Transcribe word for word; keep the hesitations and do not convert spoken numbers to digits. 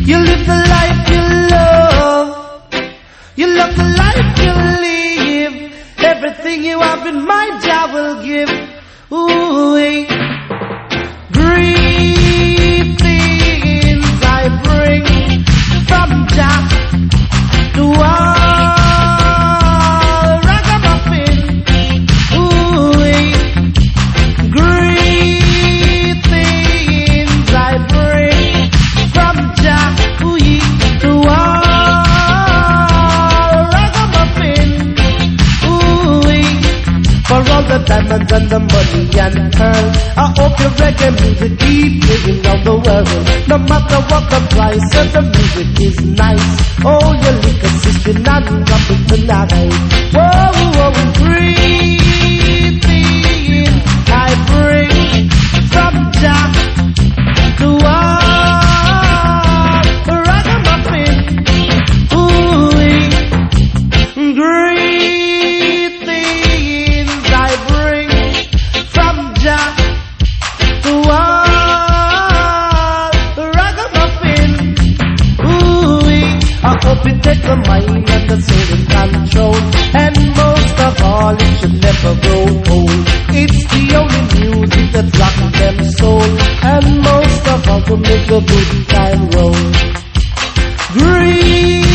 You live the life you love. You love the life you live. Everything you have in mind, Jah will give. Ooh, greetings I bring from Jah to all ragamuffin. Ooh, greetings I bring from Jah to all ragamuffin. Ooh, for all the diamonds and the money and pearls, I hope your reggae music keep living on the world. No matter what the price, and the music is nice. Oh, your liquor system not dropping tonight. Whoa, whoa, greetings I bring from Jah to all ragamuffin. Ooh, greetings I bring from Jah to all ragamuffin. Ooh, I hope it take the mind and the soul in control, and most of all it should never grow old. It's the only music that rocks them soul, and most of all to make the good time roll. Green